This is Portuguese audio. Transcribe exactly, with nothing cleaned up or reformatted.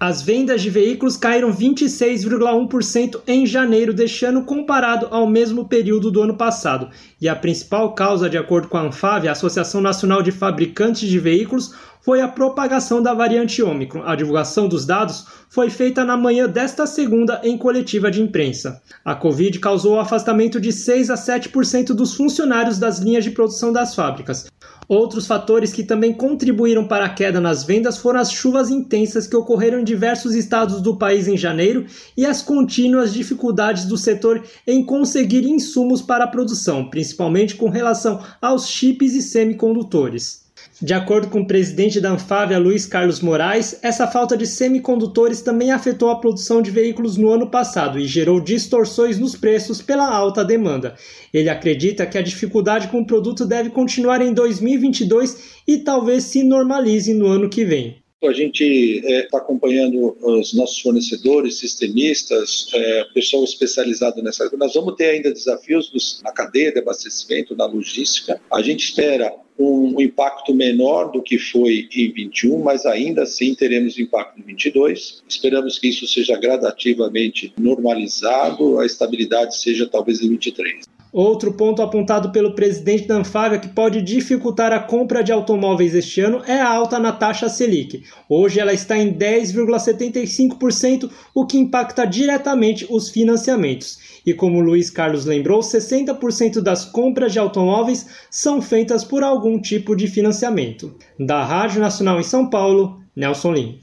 As vendas de veículos caíram vinte e seis vírgula um por cento em janeiro deste ano comparado ao mesmo período do ano passado. E a principal causa, de acordo com a Anfavea, a Associação Nacional de Fabricantes de Veículos, foi a propagação da variante Ômicron. A divulgação dos dados foi feita na manhã desta segunda em coletiva de imprensa. A Covid causou o afastamento de seis a sete por cento dos funcionários das linhas de produção das fábricas. Outros fatores que também contribuíram para a queda nas vendas foram as chuvas intensas que ocorreram em diversos estados do país em janeiro e as contínuas dificuldades do setor em conseguir insumos para a produção, principalmente com relação aos chips e semicondutores. De acordo com o presidente da Anfavea, Luiz Carlos Moraes, essa falta de semicondutores também afetou a produção de veículos no ano passado e gerou distorções nos preços pela alta demanda. Ele acredita que a dificuldade com o produto deve continuar em dois mil e vinte e dois e talvez se normalize no ano que vem. A gente está é, acompanhando os nossos fornecedores, sistemistas, é, pessoal especializado nessa área. Nós vamos ter ainda desafios dos, na cadeia de abastecimento, na logística. A gente espera um, um impacto menor do que foi em vinte e um, mas ainda assim teremos impacto em vinte e dois. Esperamos que isso seja gradativamente normalizado, a estabilidade seja talvez em vinte e três. Outro ponto apontado pelo presidente da Anfavea que pode dificultar a compra de automóveis este ano é a alta na taxa Selic. Hoje ela está em dez vírgula setenta e cinco por cento, o que impacta diretamente os financiamentos. E como o Luiz Carlos lembrou, sessenta por cento das compras de automóveis são feitas por algum tipo de financiamento. Da Rádio Nacional em São Paulo, Nelson Lim.